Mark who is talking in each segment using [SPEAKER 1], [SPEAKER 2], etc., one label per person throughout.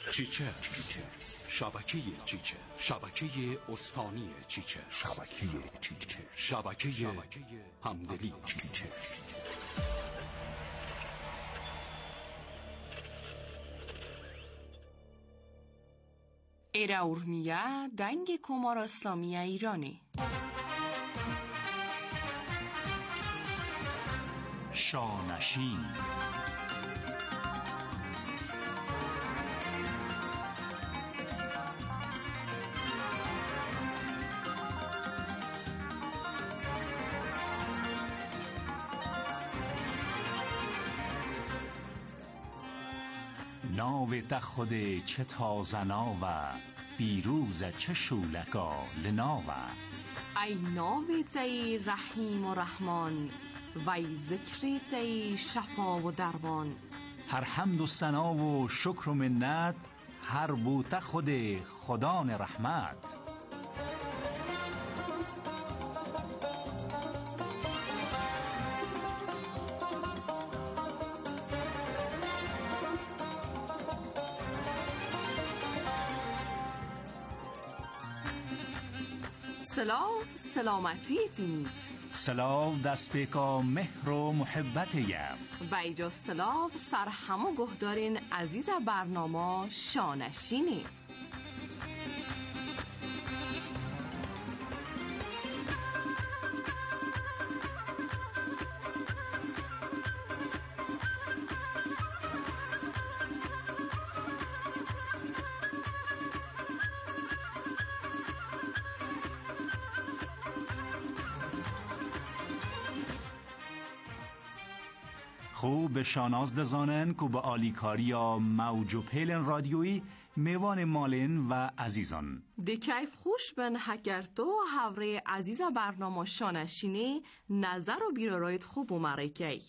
[SPEAKER 1] چیچرز، شبکه چیچرز، شبکه استانی چیچرز، شبکه همدلی چیچرز.
[SPEAKER 2] Era Urmiya دنگ کمار اسلامی ایرانی.
[SPEAKER 1] شانشین ناو تخود چه تازناوه بیروز چه شولکا لناوه
[SPEAKER 2] ای ناو تی رحیم و رحمان وی ذکر تی شفا و درمان.
[SPEAKER 1] هر حمد و ثنا و شکر و منت هر بوته خود خدان رحمت.
[SPEAKER 2] سلاو سلامتی تید
[SPEAKER 1] سلاو دست پیکا مهر و محبت یم
[SPEAKER 2] و ایجا سلاو سر همو گهدارین عزیز برنامه شانشینی.
[SPEAKER 1] خوب به شاناز دزانن که به آلیکاری یا موج و پیلن رادیویی میوان مالن و عزیزان
[SPEAKER 2] دی کیف خوش بن هکر تو هوره عزیز برنامه شانشینی نظر و بیرارایت خوب و مرکی.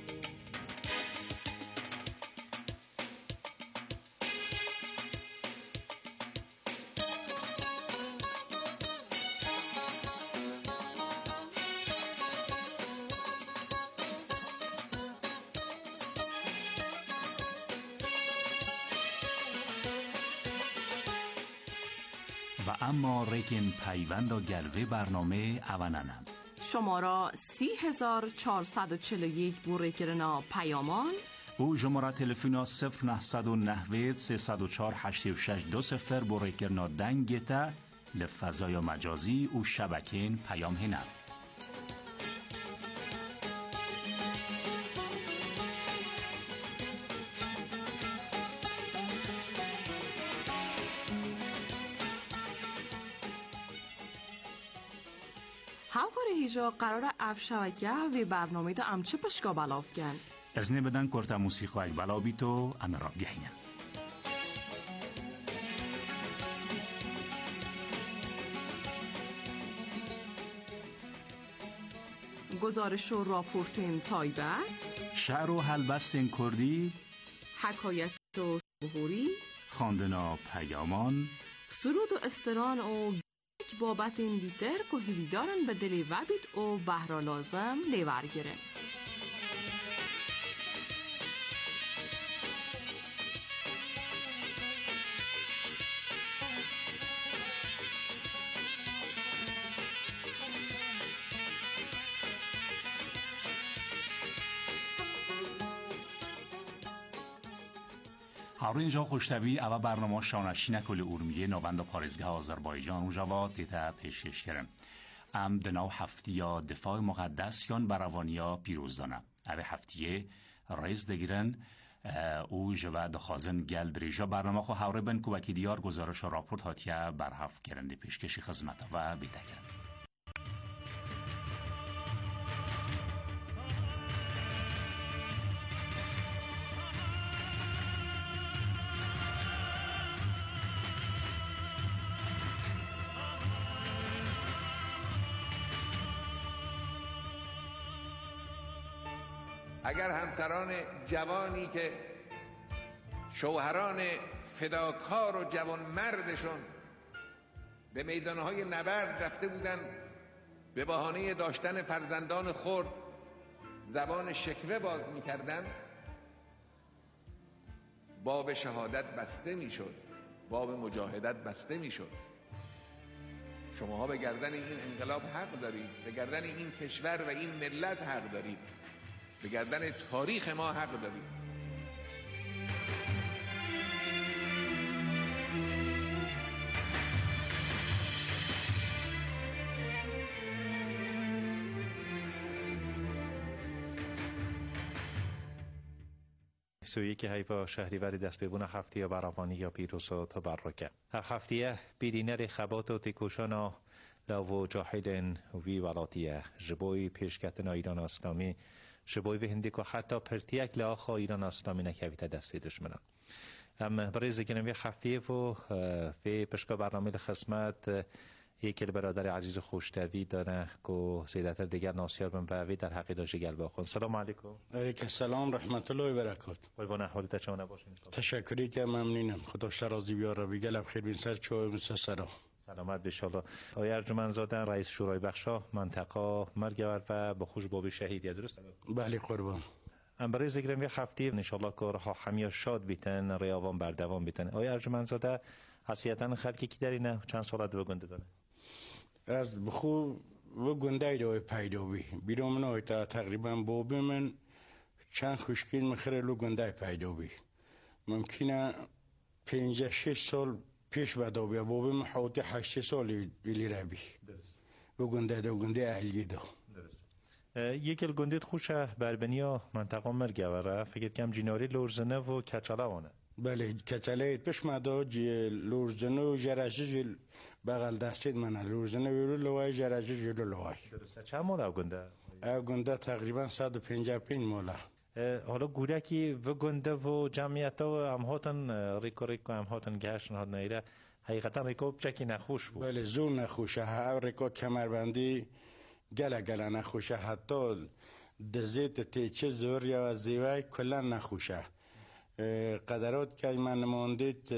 [SPEAKER 1] و اما ریکن پیوند و گلوه برنامه اوننم
[SPEAKER 2] شماره 3441 بوره کرنا پیامان
[SPEAKER 1] او شماره تلفن 0990 304 8620 بوره کرنا دنگتا لفضای مجازی او شبکین پیام هنم.
[SPEAKER 2] همکار هیجا قرار افشوکه و برنامه دا امچه پشکا بلاف کن
[SPEAKER 1] از نبدن کرتا موسیقی اک بلا بیتو امرا گهینم.
[SPEAKER 2] گزارش و راپورتین تایبت
[SPEAKER 1] شعر و حلبستین کردی
[SPEAKER 2] حکایت و ظهوری
[SPEAKER 1] خواندنا پیامان
[SPEAKER 2] سرود و استران و بابت این دیتر که هیویدارن به دلی وبیت و بهرا لازم لیورگره.
[SPEAKER 1] هارو اینجا خوشتوی اوا برنامه شانشین کل اورمیه نوند پارزگاه آذربایجان و جواد دیتا پیشکش کرن ام دناو هفتیا دفاع مقدس یان براوانیا پیروز دانه اوه هفتیه ریز دگیرن او جواد خازن گلد ریجا برنامه خو هاوره بن کوکی دیار گزارش و راپورت هاتیا برهفت کرن دی پیشکشی خدمت و بیتا کرن.
[SPEAKER 3] اگر همسران جوانی که شوهران فداکار و جوان مردشون به میدانهای نبرد رفته بودن به بهانه داشتن فرزندان خرد زبان شکوه باز می‌کردند، باب شهادت بسته میشد، باب مجاهدت بسته میشد. شماها به گردن این انقلاب حق دارید، به گردن این کشور و این ملت حق دارید، به گردن تاریخ ما حق دارید.
[SPEAKER 4] سویی که حیفا شهریور دست ببونه هفته براوانی یا پیروز و تبرکه هفته بیدینر خبات و تکوشانا لو جاهدن وی ولاتیه جبوی پیشکتنا ایران اسلامی جبوی و هندی که حتی پرتیک لاخا ایران اسلامی نکویت دستی دشمنان. برای ذکرنوی هفته و پشکا برنامه خدمت یکی برادر عزیز خوشتوی داره که زیادتر دیگر ناسیار بن و در حقیقت جگل باخون. سلام علیکم.
[SPEAKER 5] علیکم السلام رحمت الله و برکات.
[SPEAKER 4] قربان حالت چونه باشین؟
[SPEAKER 5] تشکری که ممنونم. خدا شرازی بیاره بگلب خیر بین سر چوه مثل سرا.
[SPEAKER 1] سلامت بشالله. آقای ارجمند زاده رئیس شورای بخشا منطقه مرگور و بخوش بابی شهیدیه درست؟
[SPEAKER 5] بله قربان.
[SPEAKER 1] برای ذکرم یه هفته انشالله که رها همیا شاد بیتن ریاوان بردوام بیتن. آقای ارجمند زاده حسیتاً خلقی کی داری نه چند سالت وگنده داره؟
[SPEAKER 5] از بخو وگنده دوی پیدا بی بیرام نای تا تقریبا بابی من چند خوشکین مخره لو گنده پیدا بی ممکنه 5-6 سال پیش بدا بیا بابی من حوطی 8 سال ویلی را بی وگنده دو گنده اهلی دو.
[SPEAKER 1] یک گندید خوشه بربنیا منطقه مرگوره فکر کم جیناری لورزنه و کچاله وانه.
[SPEAKER 5] بله کچاله پیش مادا لورزنه و جراجه بغل دستید منه لورزنه ویرو لوای جراجه جلو لوای.
[SPEAKER 1] درسته. چند مال او گنده؟
[SPEAKER 5] او گنده تقریبا 155 ماله.
[SPEAKER 1] حالا گوره کی و گنده و جمعیت و امهاتن ریکو امهاتن گهشن ها نیره حقیقتا ریکو بچکی نخوش بود.
[SPEAKER 5] بله زور نخوشه او ریکو کمربندی گله نخوشه حتی دزیت تیچه زور یا زیوای کلا نخوشه. قدرات که من نماندید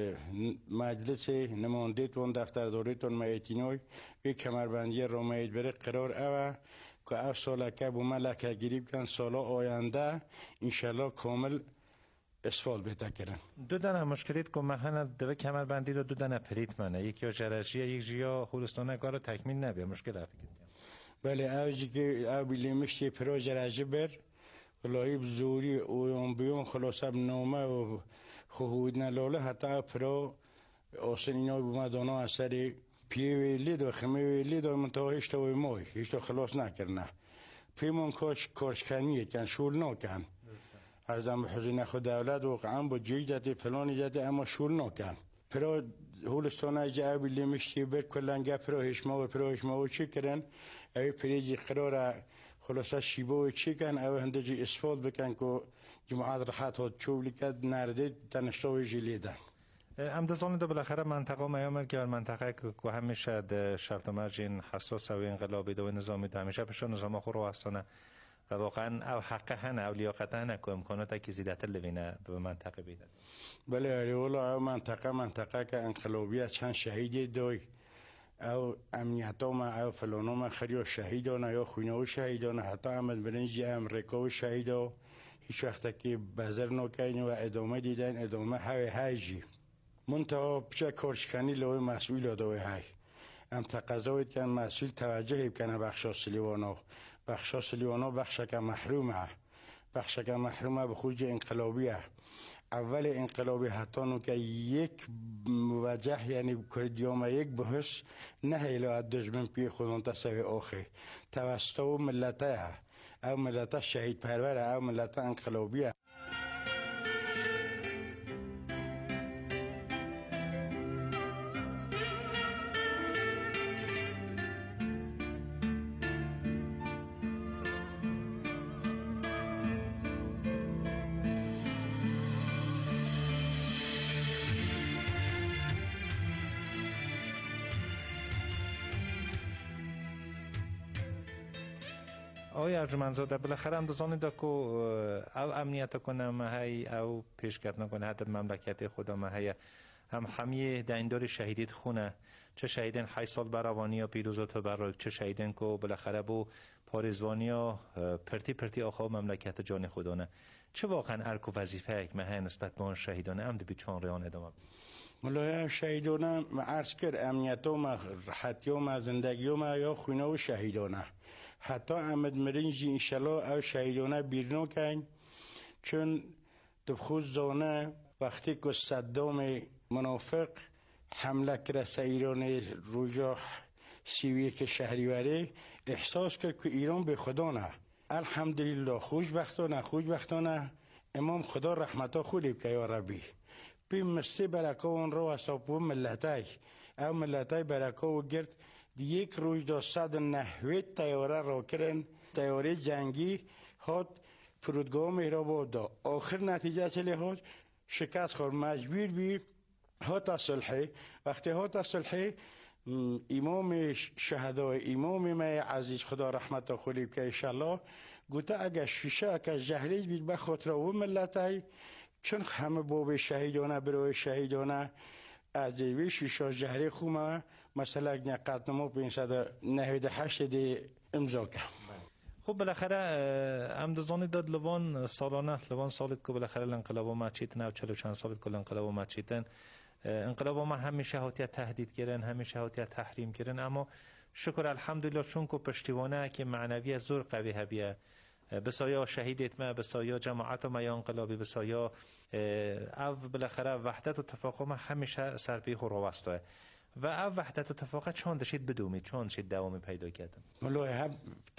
[SPEAKER 5] مجلس نماندید و دفتر داریتون مایتینوی و کمربندی رومید بره قرار اوه که او ساله که بو ملکه گریب کن ساله آینده انشالله کامل اسفال بیتا کرن.
[SPEAKER 1] دو دانه مشکلیت که مهنه دو کمربندی دو دانه پریت منه یکی جرجیه یک جیا خورستانه کارو تکمیل نبیه مشکل افکر
[SPEAKER 5] بله اوجی که او بیلیمشتی پرو جرجی بر لایب زوری اویان بیان خلاصه بنامه و خوهود نلاله حتی پرا آسنینای بومدانا اثری پیه ویلید و خمه ویلید و منطقه هشتا و مای هشتا خلاص نکرنه پیمان کارشکنیه کن شول نکن ارزم به حضور نخو دولت واقعا با جیدتی فلانی جدی اما شول نکن پرا هولستانه جا بیلی مشتی بر کلنگه پرا هشما و چی کرن اوی پریجی قراره خلاصه شیبه چی کن او هندجی اسفال بکن که جماعت راحت ها چوبلی کد نرده تنشتاوی جلیدن.
[SPEAKER 1] امدازان دو بالاخره منطقه میامر که منطقه که همیشه شرط مرجین حساس و انقلابی دو نظامی دو همیشه پشت نظام خورو هستانه و واقعا او حقه هنه او لیاقته هنه که امکانات که زیدتر لبینه به منطقه بیدن.
[SPEAKER 5] بله اولا او منطقه که انقلابیه چند شهیدی دوی او امنیتا ما او فلانا ما خریو شهیدانه یا خوینه شهیدانه حتی احمد برنجی امریکا و شهیدا هیچ وقت که بذر نکنی و ادامه دیدن ادامه هایجی منتها بچه کارشکنی لوی مسئول داوی های ام تقاضاید که مسئول توجه کنه بخشا سلیوانا بخشا که محرومه به خروج انقلابیه اول انقلابی حتی نو که یک موجه یعنی کردیام یک بحث نه هیلا دشمن پی خودان تسوی آخه توسط و ملته او ملته شهید پروره او ملته انقلابیه.
[SPEAKER 1] آقای ارجمند زاده بالاخره امدازان دا که او امنیت کنه مهی او پیشکت نکنه حتی مملکت خدا مهی هم همیه دیندار شهیدیت خونه چه شهیدن 8 سال براوانی یا پیروز و تبرک چه شهیدن که بالاخره بو پارزوانی یا پرتی آخوا مملکت جان خدا نه
[SPEAKER 4] چه واقعا ارک و وظیفه یک مه نسبت به آن شهیدان عمد به چون ریان ادامه
[SPEAKER 5] ملای شهیدانه عرض کرد امنیتوم راحتیوم زندگیوم یا خونه و شهیدانه حتی امد مرینجی انشالله او شهیدانه بیرنو کن چون دبخوز زانه وقتی که صدام منافق حمله کرد ایران روژا سیویه که شهریوری احساس کرد که ایران به خدا نه الحمدلله خوشبختانه امام خدا رحمتا خولی بکه یا ربی بی مستی برکه اون رو اصابو ملتای برکه و گرد یک روز دا 190 تیاره را کرن تیاره جنگی هات فرودگاه مهرآباد دا آخر نتیجه چلی هات شکست خورد مجبور بی هات صلحی وقتی هات صلحی امام شهدای امام ما عزیز خدا رحمت خولی که انشالله گوته اگه شیشه که جهلیز بید بخاطر و ملتای چون همه باب شهیدانه برای شهیدانه از دیوی شیشه جهلی خومه مثلا اگه قطنمو 598 دی امضا که
[SPEAKER 4] خب بالاخره امدزانی داد لوان سالانه لوان سالت که بالاخره الانقلاب ما چیتن او 40 چند سالت که الانقلاب ما چیتن انقلاب ما همیشه هاتیه تهدید کردن همیشه هاتیه تحریم کردن اما شکر الحمدلله چون که پشتیبانه که معنوی زور قوی هبیه بسایا شهیدت ما بسایا جماعت ما یا انقلابی بسایا او بالاخره وحدت و تفاقم همیشه سرپیخ و روسته و او وحدت و تفاقه چون داشتید بدومید چون شید دوامی پیدا کردن
[SPEAKER 5] والله هم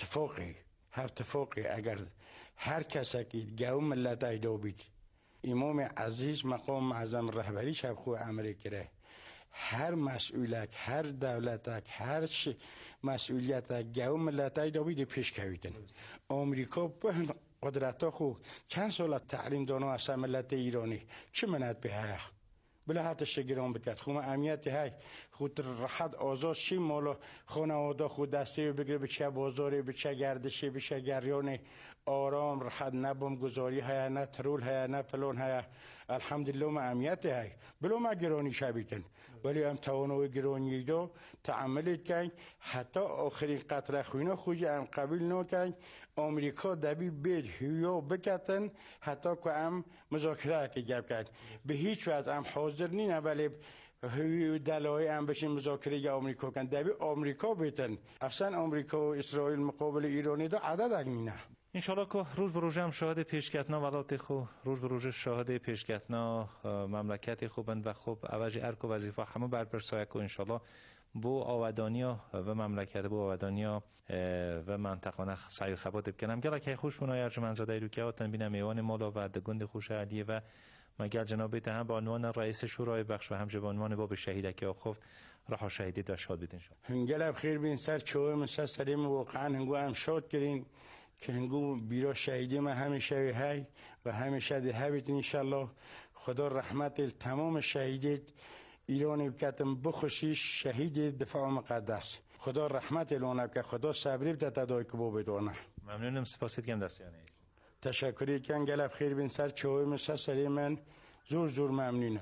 [SPEAKER 5] تفاقی اگر هر کسی که گوم ملت ایدا بید امام عزیز مقام معظم رهبری شب خواه عملی کرده هر مسئولک هر دولتک هر مسئولیتک گوم ملت ایدا بید پیش کویدن آمریکا به قدرتا خو چند سال تحریم دانو از ملت ایرانی چه منت به های بلا حتی شگران بکرد خوما امنیتی های خود راحت آزاد شیم مالا خانواده خود دسته بگیره به چه بازاری به چه گردشی به چه گریانی آرام راحت نبوم گذاری های نه ترول های نه فلان های الحمدلله ما امنیتی های بلا ما گرانی شبیتن ولی هم توانوی گرانی دو تعملت کن حتی آخرین قطره خوینا خوی هم قبیل نو کن آمریکا دبی بید هیو بکتن حتی که هم مذاکره که گپ کرد به هیچ وقت هم حاضر نینه ولی هیو دلای هم بشین مذاکره آمریکا کن دبی آمریکا بیتن اصلا آمریکا و اسرائیل مقابل ایرانی دا عدد اگنینه
[SPEAKER 4] انشالله که روز به روز هم شاهد پیشکتنا ولات خو روز به روز شاهد پیشکتنا مملکت خوبند و خوب عوض ارک و وظیفه همه بر برسایه که انشالله بو آودانیا و مملکت بو آودانیا و منطقه سعی خبات بکنم گله که خوش منای ارجمندزاده رو که وطن بینم ایوان مالا و دگند خوش علیه و مگر جنابیت هم با عنوان رئیس شورای بخش و همچنین با عنوان باب شهیدکی آخوف رها شهیدی داشت شاد بیتین شد
[SPEAKER 5] هنگل خیر بین سر چوه مسا سریم واقعا هنگو هم شاد کرین که هنگو بیرا شهیدی ما همیشه های و همیشه ده هبیت انشالله خدا رحمت تمام شهیدیت ایرانی بکتم بخشیش شهید دفاع مقدس خدا رحمت الانه که خدا صبری بده تدای که بو بدونه
[SPEAKER 4] ممنونم سپاسید کم دستیانه
[SPEAKER 5] تشکری کن گلب خیر بین سر چوه مسا سری من زور ممنونم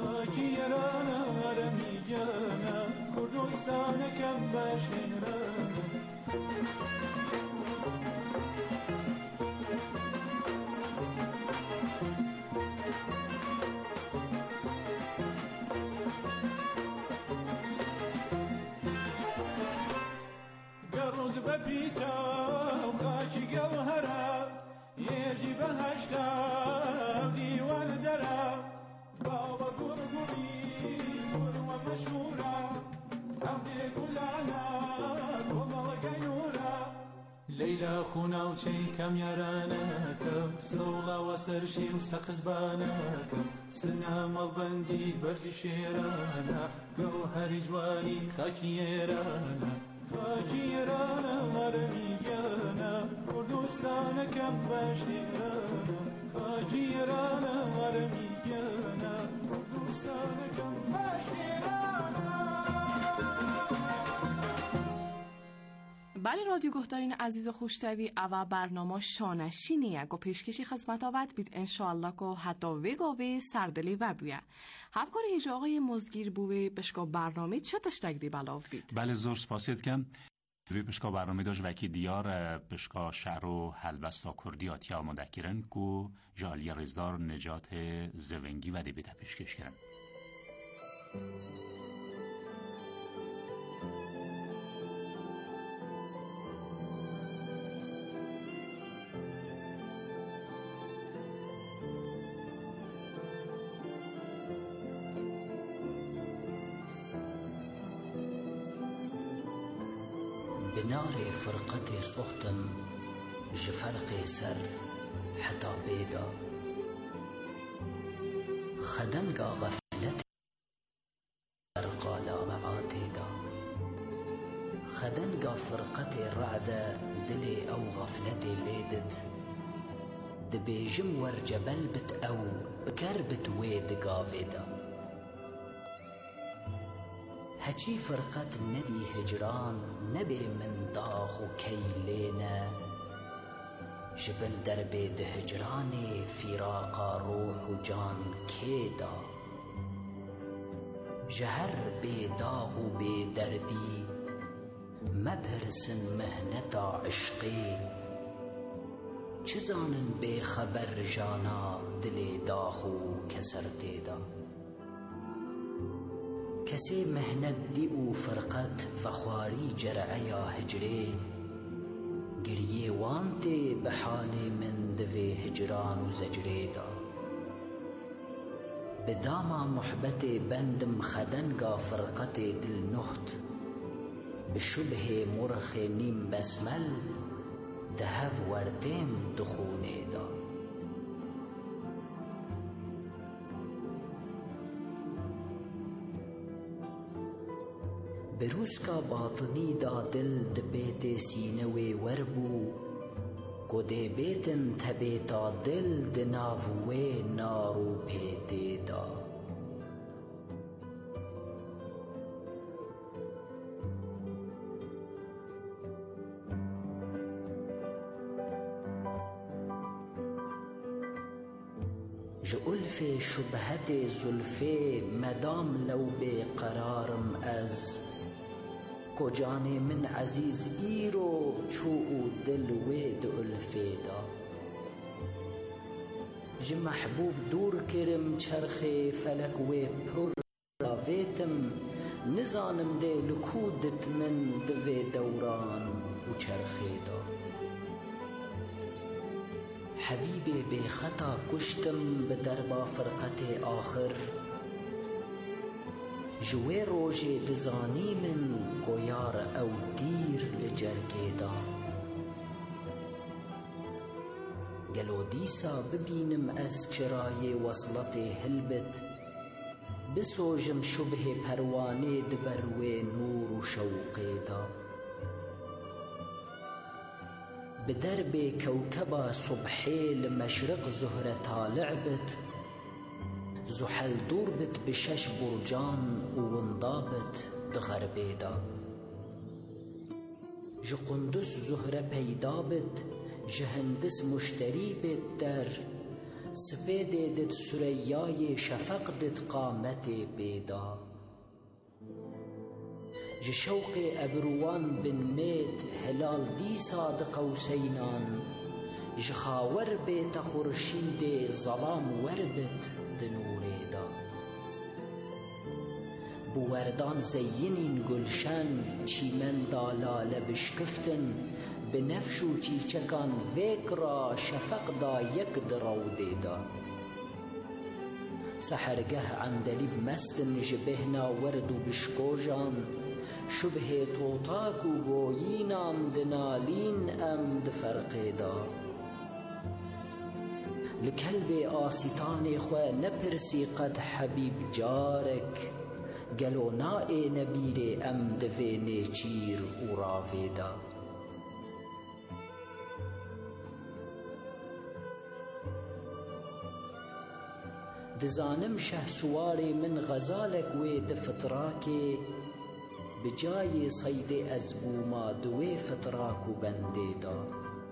[SPEAKER 6] ليلى خونا وشي كم يراناكم سولا وسرشي وسقز باناكم سنام البندي برزي شيرانا جوهر جواني خاكي يرانا مرميانا كردستانا كم باشترانا خاكي يرانا مرميانا كردستانا كم باشترانا.
[SPEAKER 2] بله رادیو گهدارین عزیز و خوشتوی اوا برنامه شانشینیه گو پیشکشی خدمت آود بید انشاءالله که حتی وگاوه سردلی و بیه همکار هیجا آقای مزگیر بوه بشکا برنامه چه تشتگ دی بلاو بید؟
[SPEAKER 1] بله زور سپاسید کم وی بشکا برنامه داشت وکی دیار بشکا شهر و هلبستا کردی آتیا مدکرن که جالی رزدار نجات زونگی و دی بیتا پیشکش کرن.
[SPEAKER 7] بنار فرقة صهتم جفرق سر حتى بيدا خدنقا غفلت أرقالا معاتيدا خدنقا فرقة رعدة دلي أو غفلتي ليدت دبيجم ورجبل بت أو بكربت ويد قافيدا هچی فرقت ندی هجران نبی من داغ و کیلینا جبل دربی ده هجرانی فراق روح و جان کیدا جهر بی داغ و بی دردی مبرسن مهنتا عشقی چزانن بی خبر جانا دلی داغ و کسرتیدا کسی مهنت دی او فرقت فخواری جرعیا هجری گریه وانتی به حال من دوی هجران و زجری دا به داما محبت بندم خدنگا فرقت دل نهت به شبه مرخ نیم بسمل دهو وردیم دخونه دا بروز کا باطنی دا دل دبیت سینوی وربو کو دی بیتن تبیتا دل دناوی نارو پیتی دا جؤلف شبهت زلفه مدام لو بقرارم از کجان من عزیز ایرو چو دل وید الفی دا ج محبوب دور کرم چرخ فلک و پر راویتم نزانم ده لکودت من دوی دوران و چرخی دا حبیب بی خطا کشتم به دربا فرقت آخر جوی روژ دزانی من گویار او دیر لجرگی دا گلو دیسا ببینم از چرای وصلت هلبت بسوجم شبه پروانه دبروی نور و شوقی دا بدرب كوكبا صبحي لمشرق زهرة طالع بت زحل دور بت بشش برجان وانضابت دغربي دا جقندس زهرة بيدا بت جهندس مشتري بت در سپید دت سریای شفق دت قامت بیدا جشوق ابروان بن ميت هلال دي صاد قوسينان جخاور بيت خورشید ظلام وربت دنوريدا بوردان زينين گلشن چیمن دالال بشکفتن بنفشو چیچکان ویکرا شفق دا یک درو دیدا سحرگه عندلیب مستن جبهنا وردو بشکوجان شبه توتاک و گویینام دنالین ام دفرقیدا لکلب آسیتان خواه نپرسی قد حبیب جارک گلو نائے نبیر ام دوینے چیر و راویدا دزانم شه سواری من غزالک وی دفتراکی بجای صید ازبوما دوی فتراکو بندیدا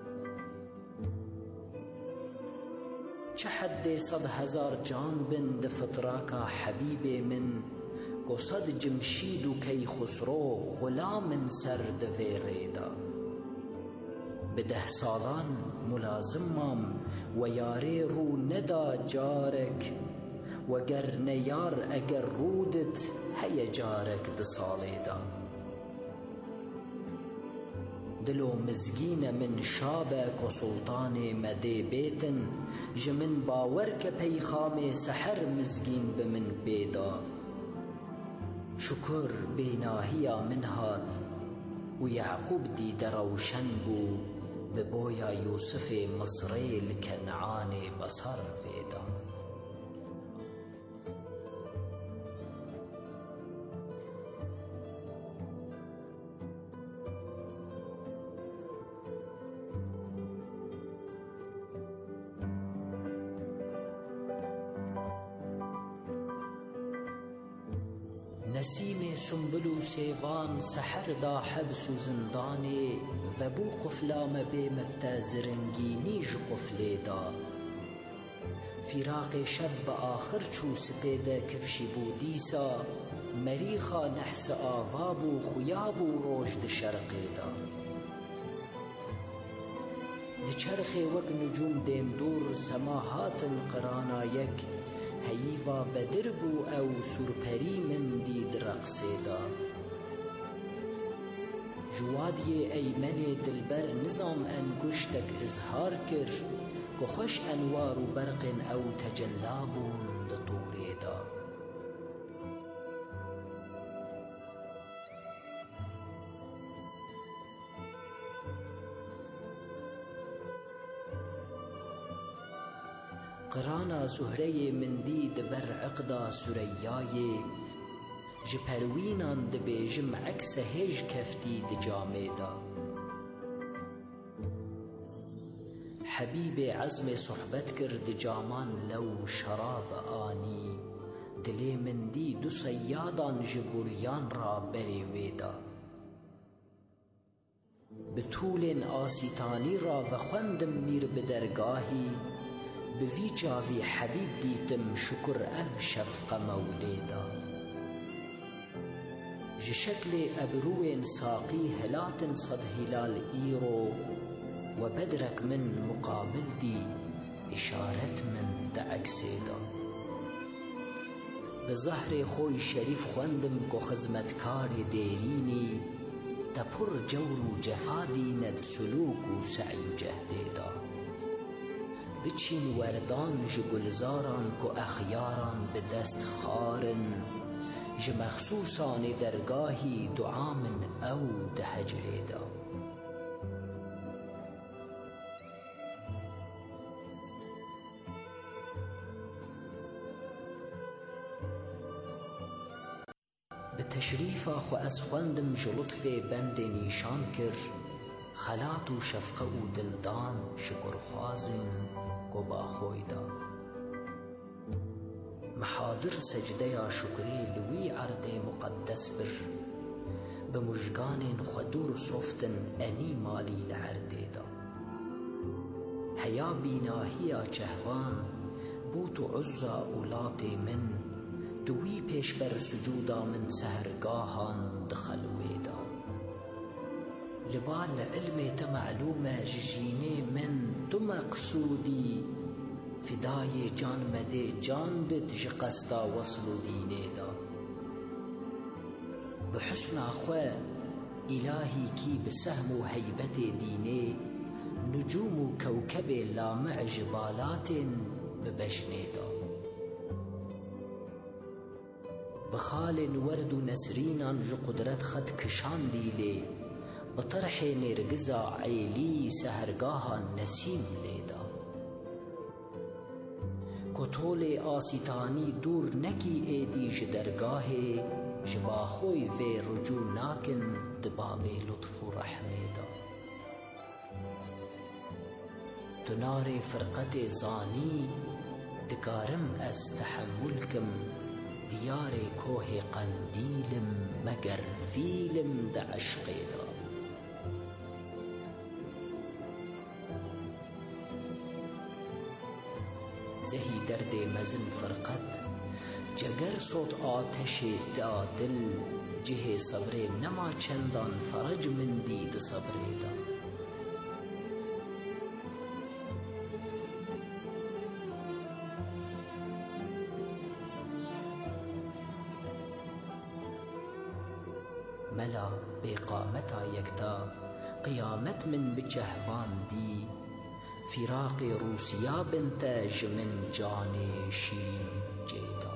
[SPEAKER 7] چه حد 100,000 جان بن دفتراکا حبیب من کو صد جمشید و کی خسرو غلام سر دوی ریدا به 10 سالان ملازمم و یاری رو ندا جارک وگر نیار اگر رودت هی جارک 2 سالی دا دلو مزگین من شابک و سلطان مدی بیتن جمن باور که پیخام سحر مزگین بمن بیدا شکر بیناهیا من هاد و یعقوب دی دروشن بو ببویا یوسف مصری لکنعان بصر فیدا نسیم سنبل و سیوان سحر دا حبس و زندانی و بو قفلام بی مفتا زرنگینی ج قفلی دا فراق شب با آخر چو سپیده کفشی بودیسا مریخا نحس آواب و خیاب و روشد شرقی دا ده چرخ وک نجوم دیم دور سماحات قرانا یک هیوا بدربو او سرپری من دید رقصی دا جوادی ایمن دلبر نظام انگشتک اظهار کر که خوش انوار و برق او تجلابون ده طوری دا قرانا زهره من دید بر عقدا سریای جپروینان دبیجم عکس هج کفتی دجامیدا حبیب عزم صحبت کرد جامان لو شراب آنی دلی من دی 2 صیادان جبوریان را بری ویدا به طول آسیتانی را و خوندم میر بدرگاهی بوی جاوی حبیب دیتم شکر او شفق مولیدا جشکل ابروین ساقی هلات صد هلال ایرو و بدرک من مقابل دی اشارت من دعکسیدا به ظهر خوی شریف خوندم که خزمتکار دیرینی تپر جور و جفا دیند سلوک و سعی جهدیدا بچین وردان ج گلزاران که اخیاران به دست خارن ج مخصوصان درگاهی دعامن او ده هجریدا به تشریفا خو از خوندم ج لطف بند نیشان کر خلات و شفقه و دلدان شکر خوازن کو با خویدا محاضر سجده یا شکری لوی عرض مقدس بر بمجگان خدور صفتن انی مالی لعرده دا هیا بیناهیا چهوان بوت عزا اولاد من دوی پیش بر سجودا من سهرگاهان دخلوه دا لبال علم تا معلومه ججینه من تو مقصودی فدای جان مده جان بد جقستا وصل دینه دا بحسن اخوه الهی کی بسهم و حیبت دینه نجوم و کوكب لامع جبالات ببجنه دا بخال ورد و نسرینان جو قدرت خد کشان دیله بطرح نرگزا عیلی سهرگاهان نسیم لیدا کتول آسیتانی دور نکی ایدیج درگاه جباخوی و رجوع ناکن دباب لطف و رحمه دا تنار فرقت زانی دکارم از تحملکم دیار کوه قندیلم مگر فیلم دا عشقی دا زهی درد مزن فرقت جگر صوت آتش دا دل جه صبر نما چندان فرج من دید صبر دا ملا بقامتا یکتا قیامت من بجهوان دی فراق روسیا بنتج من جان شیرین جیدا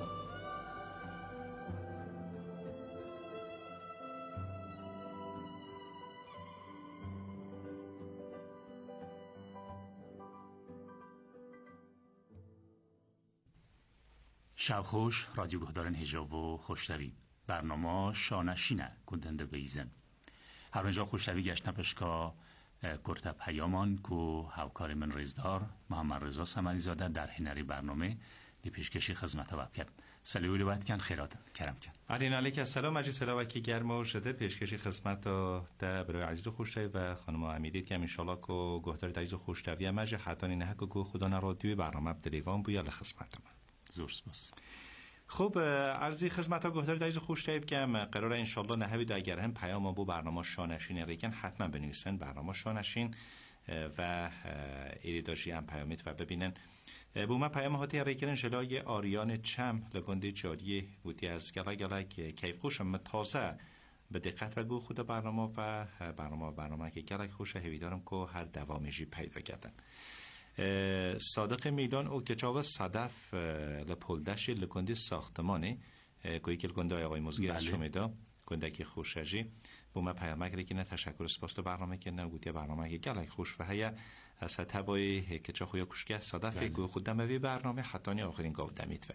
[SPEAKER 1] شب خوش رادیو گهدارن هجاب و خوشتوی برنامه شانشینه کنتنده بیزن هر جا خوشتوی گشت نپشکا گرته پیامان کو هاوکار من رزدار محمد رضا سمدی زاده در هنری برنامه دی پیشکشی خدمت واب کرد سلوی لوات کن خیرات کرم کن
[SPEAKER 4] علیکم علیک السلام مجلس سلاوکی گرم و شده پیشکشی خدمت در برای عزیز و خوشتوی و خانم امیدید که ان شاء الله کو گهدار عزیز و خوشتوی مج حتانی نه کو خدا رادیوی برنامه بدلیوان بویا خدمت من
[SPEAKER 1] زور سپاس.
[SPEAKER 4] خب عرضی خدمت ها گهدار عزیز خوشتایب که قرار ان شاء الله نهوید اگر هم پیام بو برنامه شانشین ریکن حتما بنویسن برنامه شانشین و ایریداشی هم پیامید و ببینن بو ما پیام هاتی ریکن جلای آریان چم لگنده جاری بودی از گلک کیف خوشم تازه به دقت و گو خود برنامه و برنامه که گلک خوشه هویدارم که هر دوامیجی پیدا کردن صادق میدان او که چاوه صدف لپولدش لگنده ساختمانه کوئی که لگنده آقای مزگیر از شمیدا گنده که خوشجی بو ما پیامک ریکی نه تشکر سپاس برنامه که نه گوتی برنامه که گلک خوش و هیا از تبای که چا خویا کشگه صدف گو خود دموی برنامه حتانی آخرین گاو دمید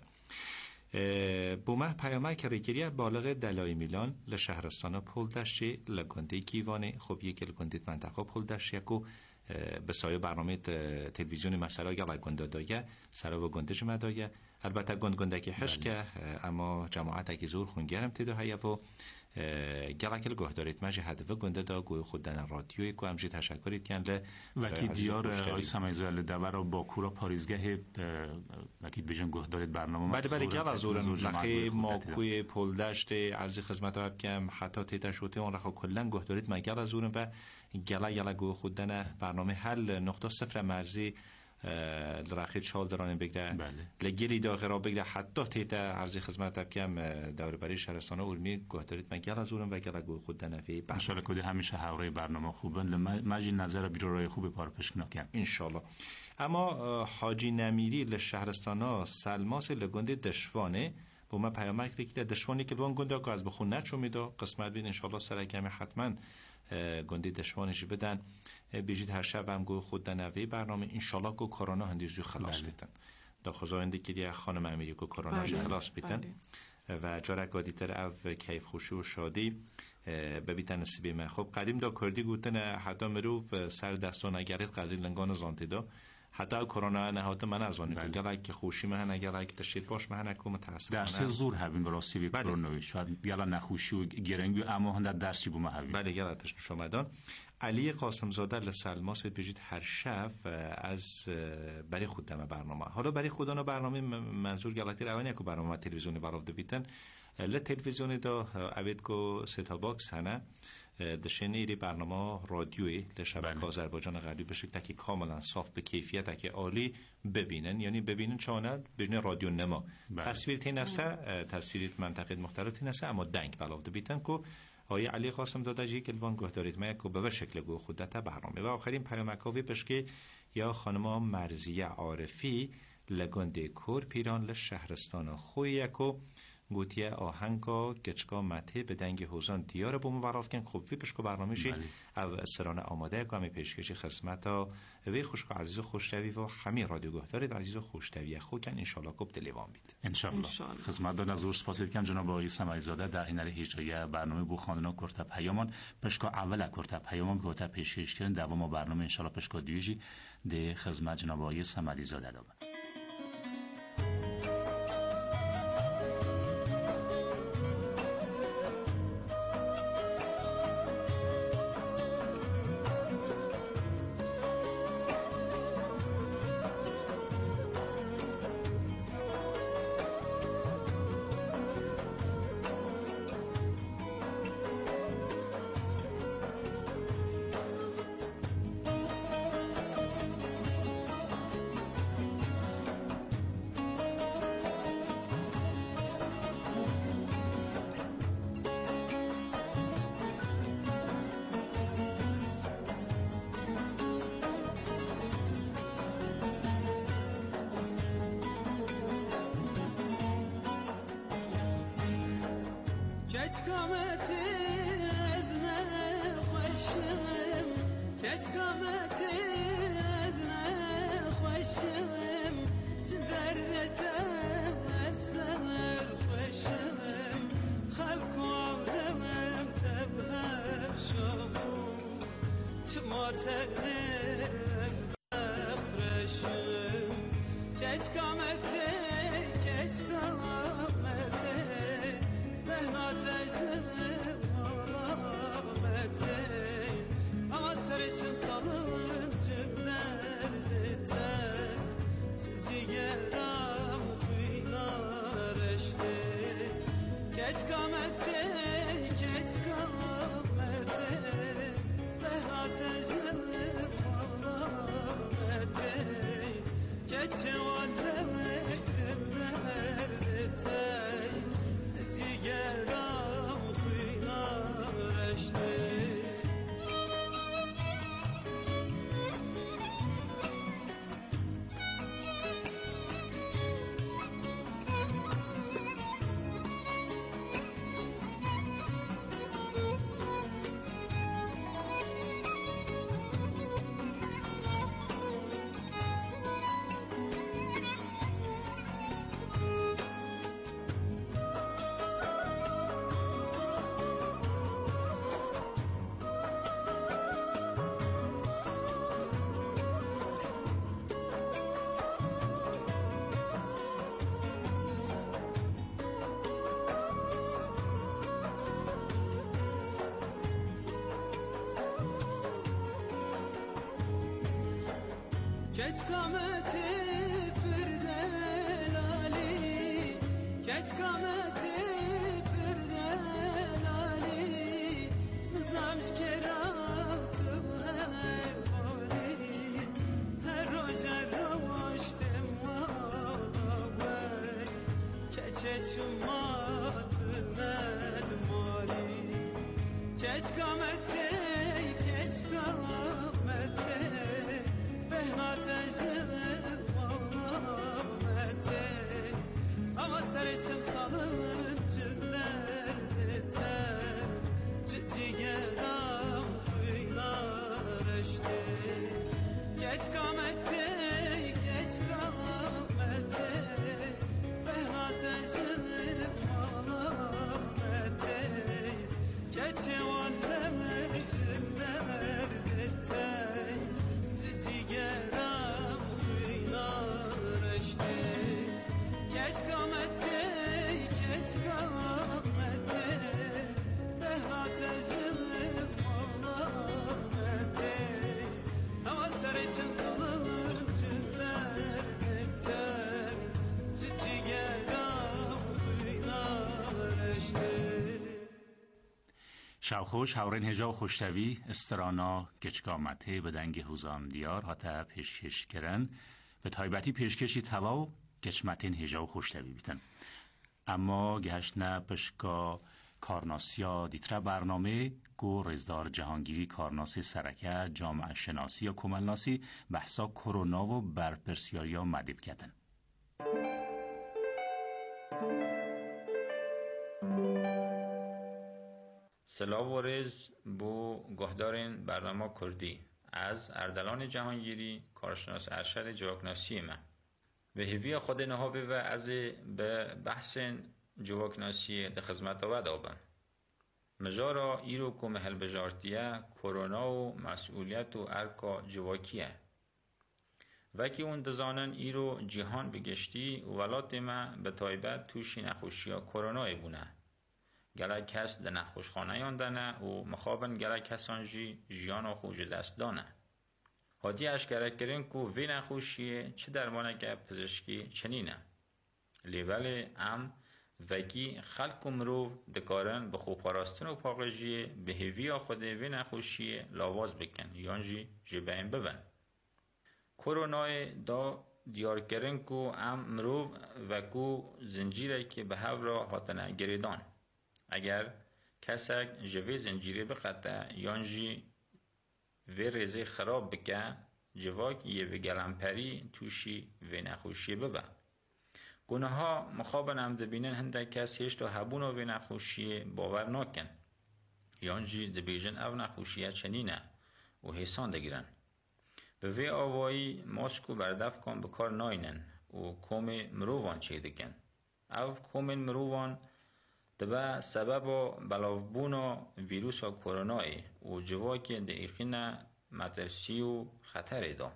[SPEAKER 4] بو ما پیامک ریکی بالغ دلای میلان لشهرستان پولدش لگنده گیوانه خب یک لگنده منطقه پولدش یکو به سایه برنامه تلویزیون مسئله گلای گنده دایه سرا و گندش مدایه البته گنده که هش که اما جماعت اگه زور خونگرم تیده هایه و گلکل گهداریت مجه هدفه گنده دا گوی خوددن رادیوی که همجی تشکرید کن
[SPEAKER 1] وکی دیار آی سمیزویل دور و باکورا پاریزگه وکی بیجن گهداریت برنامه
[SPEAKER 4] بله گل از اورن نخی ماکوی پولدشت عرضی خدمت ها بکم حتی تیتا شوته اون رخوا کلن گهداریت مگل از اورن و گله گوی خوددن برنامه حل نقطه صفر مرزی لرخید شال درانه بگره لگلی داغرا بگره حتی تیتا عرضی خدمت کم دور بری شهرستان اولمی گهدارید من گل از اورم و گل گوی خود دنفی
[SPEAKER 1] انشالله کده همیشه هوره برنامه خوبن مجی نظر بیرو رای خوب پارپشک نکن
[SPEAKER 4] انشالله اما حاجی نمیری لشهرستان ها سلماس لگنده دشوانه با ما پیامک ریکیده دشوانی که دوان گنده که از بخون نچو میده قسمت بین انشالله سرکم حتما گنده دشوانش بدن بیجید هر شب هم گوی خود دنوی برنامه انشالله که کرونا هندیزوی خلاص بیتن دا خزاینده که خانم امیری که کرونا خلاص بیتن و جارک آدیتر او کیف خوشی و شادی ببیتن نصیبی من خب قدیم دا کردی گوتن حتی مرو سر دستان اگرید قدری لنگان زانتی دا حتی کرونا نهاد من از اون گلک که خوشی من گلک تشید باش من نکوم متاسفانه
[SPEAKER 1] درس زور هبین براستی وی کرونا شاید گلا نخوشی و گرنگی اما هند درسی بوم هبین
[SPEAKER 4] بله گلتش نشومدان علی قاسم زاده لسلماس بجید هر شب از برای خود دم برنامه حالا برای خودانو برنامه منظور گلتی روانی که برنامه تلویزیونی برافده بیتن ل تلویزیونی دا اوید کو ستا باکس هنه دشن ایری برنامه رادیویی لشبکه آذربایجان غربی به شکلی که کاملا صاف به کیفیت که عالی ببینن یعنی ببینن چاند ببینن رادیو نما تصویر تین است تصویریت منطقه مختلف تین است اما دنگ بلافده بیتن که آقای علی قاسم دادجی که الوان گوه دارید ما که به شکل گوه خودت برنامه و آخرین پیامکاوی پشکی یا خانم مرزیه عارفی لگنده کور پیران لشهرستان خوی یکو گوتیه آهنگا گچگا مته به دنگ حوزان دیار بوم براف کن خوب وی پشکو برنامه‌شی او سرانه آماده که همی پیشکشی خدمتا وی خوشکو عزیز و خوشتوی و همین رادیو گوه دارید عزیز و خوشتوی خو کن انشالله کب دلیوان بید
[SPEAKER 1] انشالله خدمت دارد از سپاس کم جناب آقای سمعی‌زاده در این هیچای برنامه بو خواندن کرتا پیامان پشکو اول کرتا پیامان که تا پیشکش کردن دوام برنامه انشالله پشکو دیویجی ده خدمت جناب آقای سمعی‌زاده دادن
[SPEAKER 6] Geç kameti pirdelali, geç kameti pirdelali, zamş keratım hevali, her roja roştem mağabey, keçeçim matın el mali, geç kameti, geç kameti, ama sarışın salıncılarda ciddi geram huylar işte geç kamette geç kamette behnat ecilip malamette geç evalleme ecillerde ciddi geram
[SPEAKER 1] شوخوش هورین هجا خوشتوی استرانا گچکامته بدنگ هوزان دیار هاتا پیشکش کرن به تایبتی پیشکشی تواو گچمتین هجا خوشتوی بیتن. اما گهشنا پشکا کارناسیا دیتره برنامه گو رزدار جهانگیری کارناسی سرکه جامعه شناسی یا کمالناسی بحثا کرونا و برپرسیاریا مدیب کتن.
[SPEAKER 8] سلاو و رز بو گهدارین برنامه کردی از اردلان جهانگیری کارشناس ارشد جواکناسی ما به هیوی خود نهابه و از به بحث جواکناسی ده خدمت و دابن مجارا ایرو که محل بجارتیه کرونا و مسئولیت و ارکا جواکیه وکی اون دزانن ایرو جهان بگشتی ولات ما به تایبت توشی نخوشیا کرونا بونه گله کس ده نخوشخانه یاندنه و مخابن گله کسانجی جیان خوش دست دانه حادی اشکره کرن که وی نخوشیه چه درمانه که پزشکی چنینه لیول ام وکی خلق مرو دکارن به خوب پاراستن و پاقجیه به هیوی خود وی نخوشیه لاواز بکن یانجی جبین ببن کرونای دا دیار کرن که ام مرو وکو زنجیره که به هورا حاتنه گریدان اگر کسک جوی زنجیره بقطع یانجی وی رزه خراب بکن جواک یه به گلمپری توشی وی نخوشیه ببن گناه ها مخابن هم دبینن هنده کس هشت و هبون و وی نخوشیه باور ناکن یانجی دبیجن او نخوشیه چنینه و حسان دگیرن به وی آوایی ماسکو بردف کن بکار ناینن و کوم مرووان چه دکن او کوم مرووان دبا سبب بلاوبونا ویروس و کرونای و جواک دقیقین مترسی و خطر دا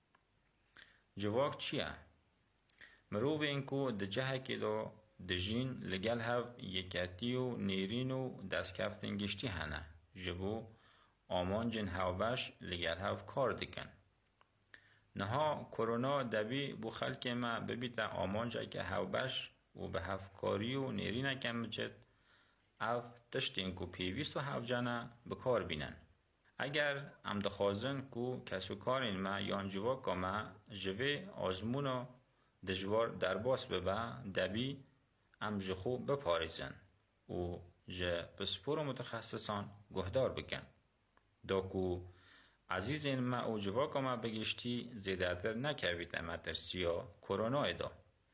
[SPEAKER 8] جواک چیه؟ مروو اینکو ده جهه که دا ده جین لگل هف یکتی و نیرین و دستکفتن گشتی هنه جبو آمان جن هاوبش لگل هف کار دکن نها کرونا دبی بو خلک ما ببیتا آمان جا که هاوبش و به هفکاری و نیرین کم جد او تشت اینکو پیویست و هف جانه بکار بینن اگر ام دخوازن کو کسو کارین ما یان جواکا ما جوه آزمونو دجوار درباس ببا دبی ام جخو بپاریزن و جه بسپور متخصصان گهدار بکن داکو عزیزین ما و جواکا ما بگشتی زیدتر نکوید امترسی یا کرونا دا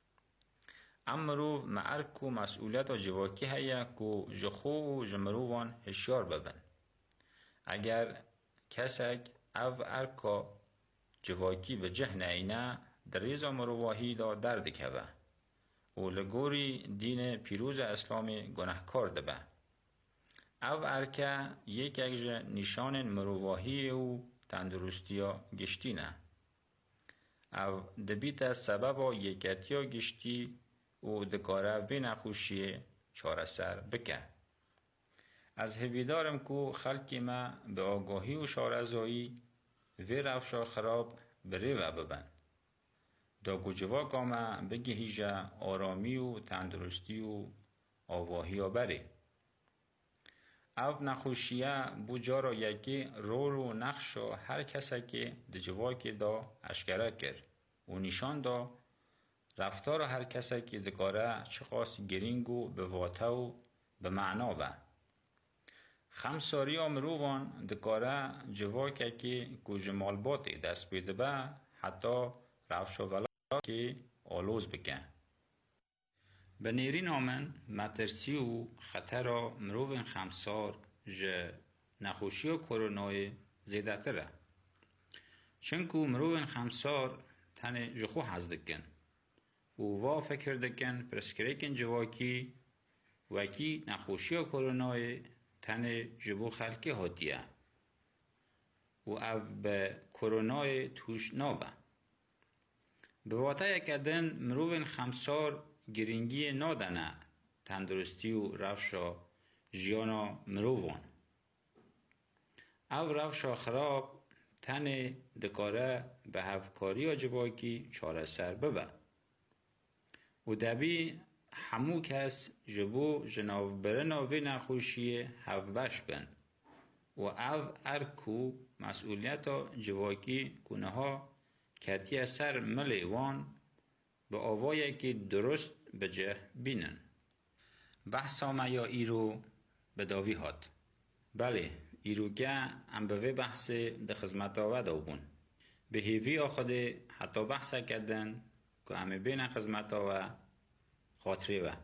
[SPEAKER 8] امرو معرک و مسئولیت و جواکی هیا کو جخو و جمرووان هشیار ببن اگر کسک او ارکا جواکی به جه نینه در ریزا مرواهی دا درد که و لگوری دین پیروز اسلامی گناهکار دبه او ارکه یک اگه نشان مرواهی و تندرستی گشتی نه او دبیت سبب یکتی گشتی و دکاره به نخوشی چاره سر بکه از هویدارم کو خلکی ما به آگاهی و شارزایی وی رفشا خراب بره و ببن دا گجواک ما بگه هیجا آرامی و تندرستی و آواهی ها بره او نخوشیه بو جارا یکی رول و نقش و هر کسی که ده جواک دا اشکره کرد و نشان دا رفتار هر کسی که دکاره چه خاص گرینگو به واته و به معنا با خمساری امروان دکاره جواکه که گوجمال باته دست بیده با حتی رفش و ولا که آلوز بکن به نیرین آمن مترسی و خطر مروین خمسار جه نخوشی و کرونای زیده تره چنکو مروین خمسار تن جخو حزدکن و وا فکر دکن پرسکریکن جواکی وکی نخوشی و کرونای تن جبو خلکی هاتیه و او به کرونای توش نابه به واته یکدن مروین خمسار گرینگی نادنه تندرستی و رفشا جیانا مروان او رفشا خراب تن دکاره به هفکاری و جواکی چاره سر ببه و دبی همو کس جبو جناو برناوی نخوشی هفبش بن و او ارکو مسئولیتا جواکی کنه ها کتی سر ملیوان به آوایی که درست بجه بینن. بحثا ما یا ایرو بداوی هات. بله ایروگه ام به بحث ده خدمت آوه بون. به هیوی آخده حتی بحثا کردن که همه بین خدمت آوه خاطره و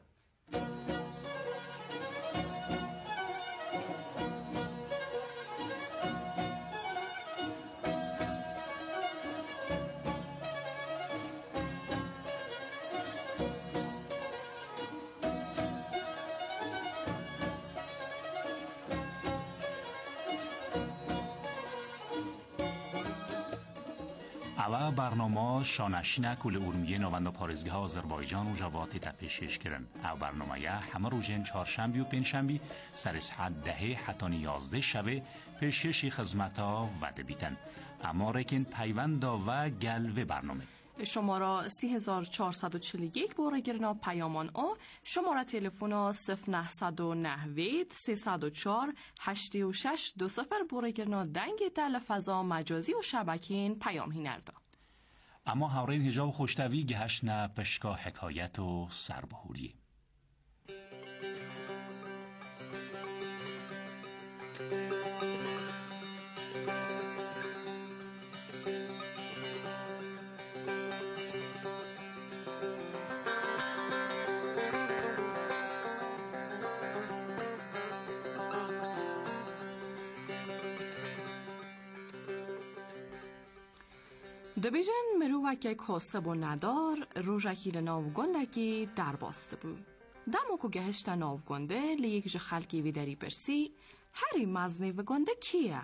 [SPEAKER 1] اوه برنامه شانشینه کل ارمیه نوانده پارزگاه آذربایجان و جوات تپشش کرن. او برنامه همه روزین چهارشنبه و پنجشنبه سر ساعت 10 حتی 11 شب پیشکش خدمتا وعده بیتن. اما رکن پیوندا و گل و برنامه
[SPEAKER 2] شماره 3441 باره گرنا پیامان او شماره تلفن 0990 304 86 20 باره گرنا دنگ تلفزا مجازی و شبکین پیام هینردا.
[SPEAKER 1] اما هاورین هجاب خوشتوی گهشن پشکا حکایت و سربهوری.
[SPEAKER 2] دبیجن مرووکی کاسب و ندار روژکی لناوگندکی در باسته بود. دمو که گهشت ناوگنده لیک جه خلکی ویدری پرسی هری مزنی و گنده کیه؟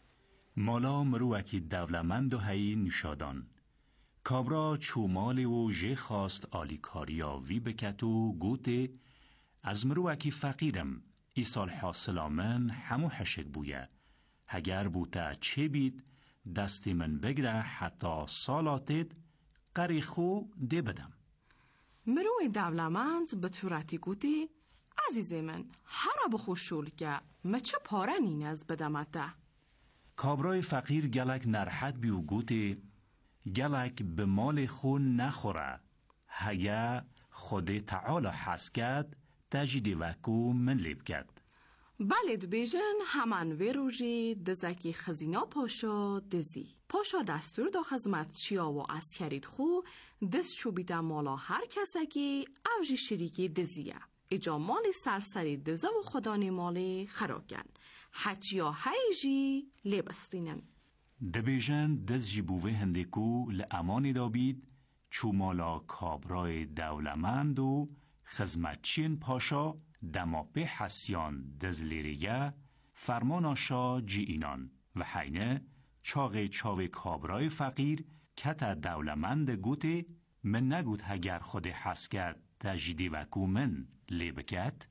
[SPEAKER 1] مالا مرووکی دولمند و هی نشادان. کابرا چومال و جه خواست آلیکاریا وی بکت و گوته از مرووکی فقیرم ای سال حاصلا من همو حشک بویه. هگر بوته چه بید دستی من بگره حتی سالاتت قریخو ده بدم.
[SPEAKER 2] مروی دولمند به طورتی گوتی عزیز من هر بخوشول که مچه پاره نینز بدمته.
[SPEAKER 1] کابرای فقیر گلک نرحت بیو گوتی گلک به مال خون نخوره هگه خود تعالی حسکت تجدی وکو من لیب کد.
[SPEAKER 2] بلد بیجن همان ویروژی دزکی خزینا پاشا دزی. پاشا دستور دا خزمت چیا و اسکرید خو دست چوبیده مالا هر کسکی اوجی شریکی دزیه. ایجا مالی سرسری دزه و خدانی مالی خراکن. حچیا هیجی لیبستینن.
[SPEAKER 1] دبیجن دز جیبوه هندکو لامانی دابید چو مالا کابرای دولمند و خزمتچین پاشا دماپه حسیان دزلیریه فرماناشا جی اینان و حینه چاوه کابرای فقیر کت دولمند گوته من نگوت هگر خود حسکت تجدی وکو من لیبکت.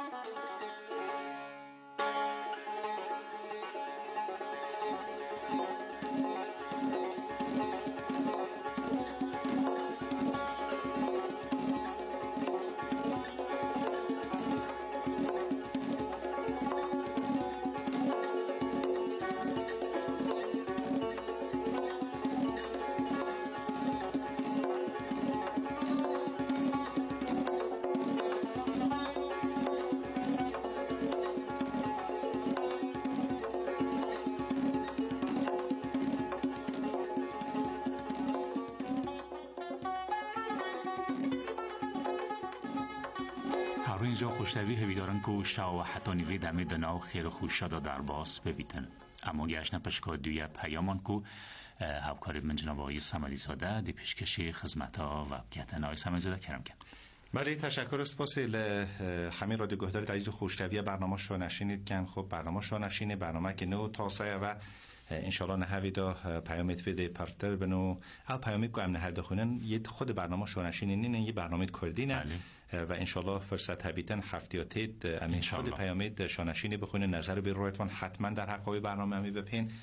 [SPEAKER 1] اینجا خوشتوی هوی دارن که شاو حتی نیوی دمی دناو خیر خوش شده در باس ببیتن. اما گشنه پشکا دویه پیامان که همکاری من جناب آقای صمدی زاده دی پیشکشی خدمتا و بکتن آقای صمدی زاده کرم کن.
[SPEAKER 4] بله تشکر سپاس همین رادیو گهدار عزیز خوشتوی برنامه شو نشینید کن. خب برنامه شو نشینه برنامه که نو تاسه و انشالله نهوی دا پیامت ویده پارتر بنو او پیامت که امنه هرده خونن یه خود برنامه شو نشینه نینه یه برنامه کردینه و انشالله فرصت هبیتن هفتیاتید امین خود پیامت شو نشینه بخونه نظر به رویتون حتما در حقای برنامه همی بپین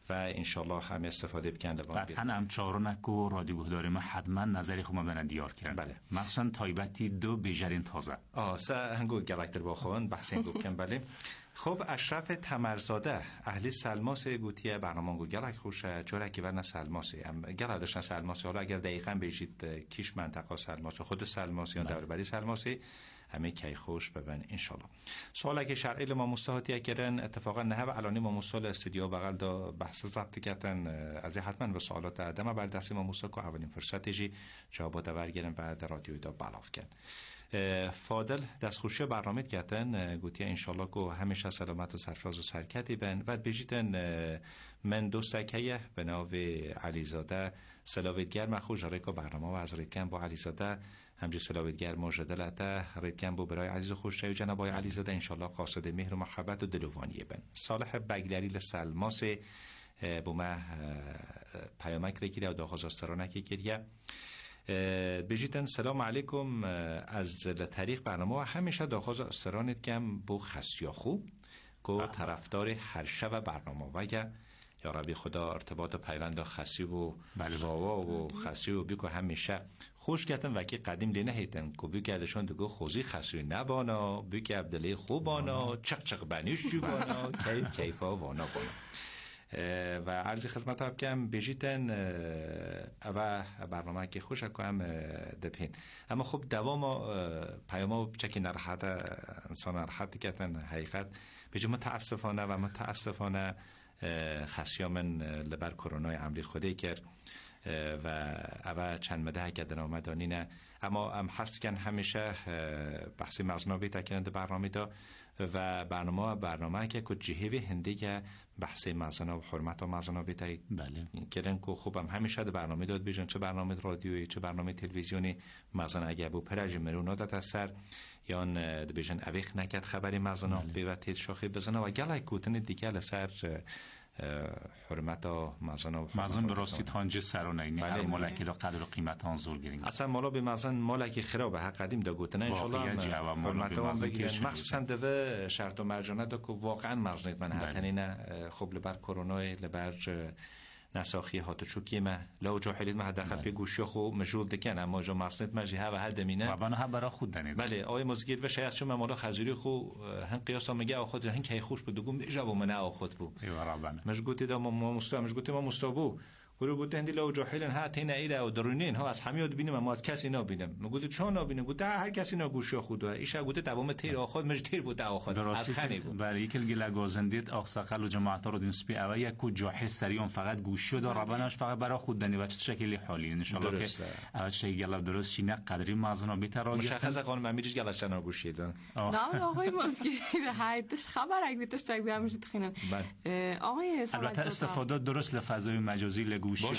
[SPEAKER 4] و انشالله هم استفاده بکن لبان
[SPEAKER 1] قطعا هم چارونک و رادیو گهداری ما حتما نظری خوب من دیار کردن.
[SPEAKER 4] بله.
[SPEAKER 1] مخصوصا تایبتی دو بیجرین تازه
[SPEAKER 4] هنگو گلکتر با خوان بحثین بکن. بله. خب اشرف تمرزاده اهلی سلماس گوتیه برنامه گلک خوش جورکی ورنه سلماسی گل داشتن سلماسی. حالا اگر دقیقاً بهشید کیش منطقه سلماسی خود سلماسی یا دوربری سلماسی همه کی خوش ببین انشالله. سوالی که شرعی ما مستحاتی کردن اتفاقا نه و الانی ما مستال استودیو بغل دا بحث ضبط کردن از حتما و سوالات آدم بر دست ما مستاق و اولین فرصتی جی جوابات ورگیرن و در رادیوی دا بلاف کن. فاضل دستخوشی برنامه کردن گوتی انشالله که همیشه سلامت و سرفراز و سرکتی بن و بجیتن من دوستکیه به نام علیزاده سلاویتگر مخوش ریکا برنامه و از ریکن با علیزاده همجور سلاویتگر مجدلته ریکن با برای عزیز و خوشتری جناب آقای علیزاده انشالله قاصد مهر و محبت و دلوانیه بن. صالح بگلری لسلماس با ما پیامک ریکیده و داخل استرانکی کریه بجیتن سلام علیکم از طریق برنامه و همیشه داخل استرانت کم بو خسیا خوب که طرفدار هر شب برنامه وگه یا ربی خدا ارتباط و پیوند خسی و زاوا و خسی و بیکو همیشه خوش گتن وکی قدیم لی نهیتن که بیو گردشون دگو خوزی خسی نبانا بیو که عبدالله خوبانا چق چق بنیش جو بانا کیفا وانا بانا و عرضی خدمت ها بکنم بجیتن و برنامه که خوش کنم دپین اما خب دوام پیاما چکی نرحت انسان نرحت کتن حقیقت بجی متاسفانه و متاسفانه خسیا من لبر کرونای عملی خوده کرد و اول چند مده که در آمدانی نه اما هم هست کن همیشه بحثی مزنابی تکنند برنامه دا و برنامه که جهوی هنده که بحث مزنا و حرمت و مزنا بیتایی کردن که خوبم همیشه در برنامه داد بیشن چه برنامه رادیویی چه برنامه تلویزیونی مزنا اگه بو پرج مرون داد از سر یا بیشن اویخ نکرد خبری مزنا بیوتید شاخی بزنه و گلای کوتن دیگه لسر حرمت و
[SPEAKER 1] مزن براستی تانجه سر و نینی هر مالکی دا قدر و قیمت آن زور گیرین
[SPEAKER 4] اصلا مالا به مزن مالکی خرابه حق قدیم دا گوتنه انشالله حرمت آن بگیرن مخصوصا دوه شرط و مرجانه دا که واقعا مزنید من حتی نه خب لبر کرونای لبر نساخی هاتو چوکی ما لو جاهلیت ما داخل به گوشی خو مجرود دکن اما جو مصنت مجی ها و هر دمینه
[SPEAKER 1] و بنا برا خود دنید
[SPEAKER 4] بله آی مزگیر و شاید شما مالا خزوری خو هن قیاسا میگه خود هن کی خوش بود گم اجابه منه خود بو
[SPEAKER 1] ای ربنا
[SPEAKER 4] مشگوتی دا ما مستابو گروه گوته هندی لو جاهلن ها تین ایده و درونین ها از همیاد بینیم اما از کسی نبینم میگوید چون نبینم گوته هر کسی نگوشی خودو ایشا گوته تمام تیر آخاد مج تیر بود آخاد از خنی بود
[SPEAKER 1] برای یک گله گازندید آخساقل و جماعت رو دنسپی اول یک کو جاهل سریون فقط گوشی دار ربناش فقط برای خود دنی و چه شکلی حالی ان شاء الله که اول شی گله درست شینه قدری مازنا بیتر
[SPEAKER 4] مشخصه قانون من میجش گله شنا گوشی دن
[SPEAKER 2] نه آقای مسگیر هایتش خبر اگه بیتش تگ بیامش تخینن آقای
[SPEAKER 1] البته استفاده درست لفظای مجازی لگوشی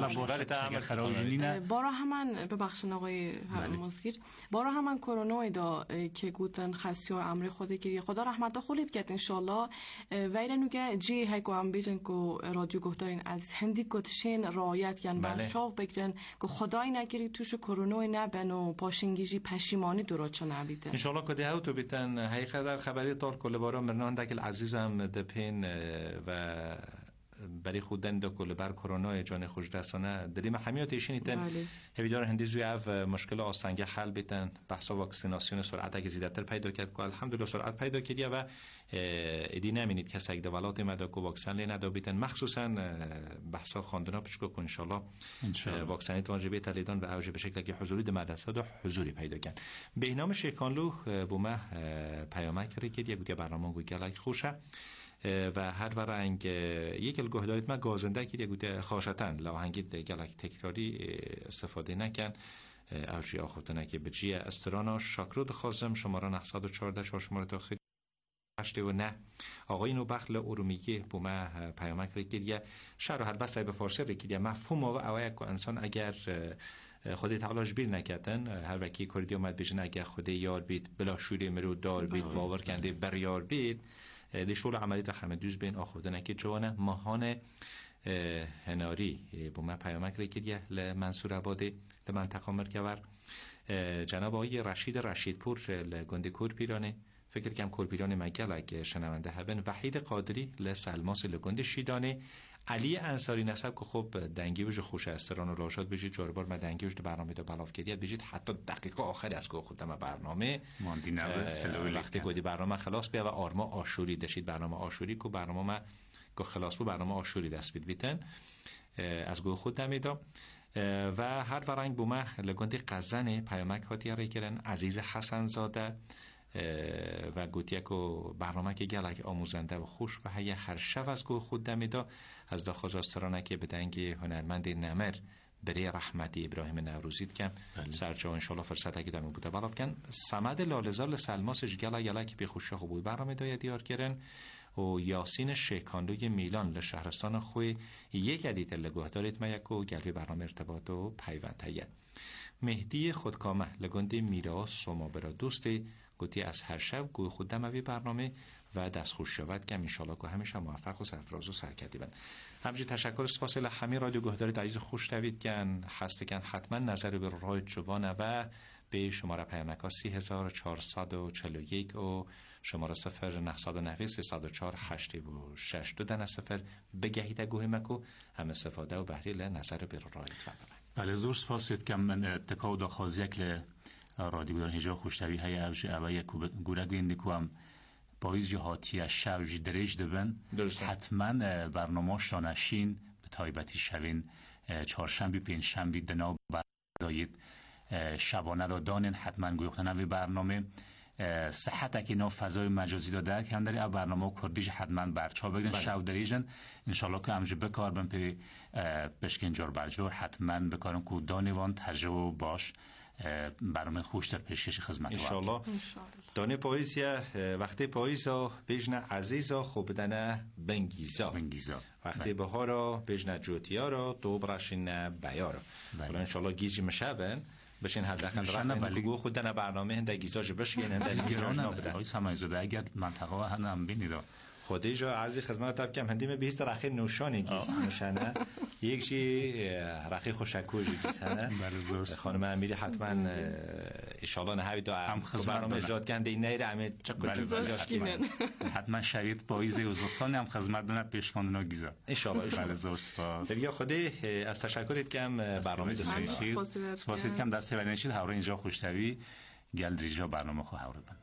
[SPEAKER 2] بارا همان ببخشن آقای مسگیر بارا همان کرونا دا که گوتن خسیو امر خود که خدا رحمت خلیب کرد انشالله ویرنو که جی های کو هم بیجن کو رادیو گفتارین از هندی کتشین رعایت کن برشاو بگیرن که خدای نگیری توش کرونا نبن و پاشنگیجی پشیمانی دروچه نبیتن
[SPEAKER 4] انشالله که دیو تو بیتن حقیقت خبری تار کل بارا مرنان دکل عزیزم دپین و برای خودن دو کل بر کرونا جان خوش دستانه دلیم همیات ایشینیتن هیدار هندی زوی اف مشکل آسانگه حل بیتن بحثا واکسیناسیون سرعت اگه زیادتر پیدا کرد که الحمدلله سرعت پیدا کردیه و ایدی نمینید کسی اگه دولات مدا کو واکسن لی ندا بیتن مخصوصا بحثا خواندنا پشکو که انشالله واکسنیت واجبه تلیدان و اوجه به شکل که حضوری در مدرسه دا حضوری پیدا کن به نام شیکانلو بومه پیامک کردی که یک برنامه گوگل خوشه و هر ورنگ یک الگوهدایت ما گازنده که دیگه خاشتن لاهنگی گلک تکراری استفاده نکن اوشی آخوتنه که بچیه استرانا شاکرود خازم شماره 914 شماره تاخیر 89 آقای نو بخل ارومیکی بو ما پیامک رکیدیه شهر و هر بسته به فارسی رکیدیه مفهوم و اوه که انسان اگر خودی تعالاش بیل نکردن هر وکی کردی اومد بیشن اگر خودی یار بید بلا شوری مرو دار بید باور کنده بر یار بید دشول عملی و همه دوز بین آخوده نکه جوانه ماهان هناری با ما پیامک ریکیدیه لمنصور عباده لمنطقه مرکور جناب آقای رشیدپور لگنده کورپیرانه فکر کم کورپیرانه مگل اگه شنونده هبن وحید قادری لسلماس لگنده شیدانه علی انصاری نسب که خب دنگی بشه خوش استران و راشاد بجید جاربار ما دنگی بشه برنامه دا بلاف کردید بجید حتی دقیقه آخر از گو خودم برنامه وقتی گودی برنامه خلاص بیا و آرما آشوری داشتید برنامه آشوری که برنامه ما که خلاص بود برنامه آشوری دست بیتن از گو خود دمیدا و هر ورنگ بومه لگوندی قزن پیامک هاتی رای کردن عزیز حسن زاده و گوتیه که برنامه که گلک آموزنده و خوش و هیه هر شب از گو خود دمیدا از داخل آسترانه که به دنگ هنرمند نمر بری رحمتی ابراهیم نوروزید که سرچه انشالله فرصت اگه دمی بوده بلاف کن سمد لالزال سلماسش گلک به خوشه خوبوی برنامه دایه دیار کردن و یاسین شیکاندوی میلان لشهرستان خوی یک عدید لگوه دارید میکو گلوی برنامه ارتباط و پیوند هید مهدی خودکامه لگوندی میراث سوما برا دوستی گوتی از هر شب گوی خود دموی برنامه و دست خوش شود که انشالله که همیشه موفق و سرفراز و سرکتی بند. همچنین تشکر سپاس همه رادیو گهداری عزیز خوش دوید کن هسته کن حتما نظر به رای جوانه و به شماره پیامک 3441 و شماره 0990 304 86 دو دن صفر بگهید گوه مکو هم استفاده و بحریل نظر به رای فقط.
[SPEAKER 1] بله زور سپاس که من اتکا و داخوازی اکل رادیو گهداری هجا خوش دوید های اوی گوره گوینده که هم پاییز جهاتی شب درج دبن حتما برنامه شانشین به تایبتی شوین چهارشنبه پنجشنبه دنا بردایید شبانه دادن حتما گویختن به برنامه صحت که نو فضای مجازی داده که هم داری او برنامه کردیش حتما برچا بگن شو دریجن انشالله که همجه بکار بن پی بشکن جور برجور حتما بکارم که دانیوان تجربه باش برنامه خوش در پیشکش خدمت
[SPEAKER 4] انشالله دانه پاییزیه وقتی پاییزا بجنه عزیزا خوب دنه بنگیزا وقتی بهارا بجنه جوتیا را دو برشین بیارا ولی انشالله گیجی مشابن بشین حداقل رفتن گو خود دنه برنامه هنده گیزاش بشین هنده گیران نبودن
[SPEAKER 1] آقای سمایزاده اگر منطقه هم بینید
[SPEAKER 4] خودی جا عرضی خدمت تب کم هندیم بیست رخی نوشانی گیز نوشانه یک جی رخی خوشکوژی گیزنه خانم امیری حتما ایشالله نهوی دو برنامه اجاد کنده این نیره همه
[SPEAKER 1] حتما شرید پاییز اوزستانی هم خدمت دونه پیش کندن گیزه
[SPEAKER 4] ایشالله
[SPEAKER 1] بله زور سپاس
[SPEAKER 4] یا خودی از تشکرت کم برنامه دست نشید
[SPEAKER 1] سپاسید کم دست نشید هوره اینجا خوشتوی گل دریجا برنامه خو هوره بند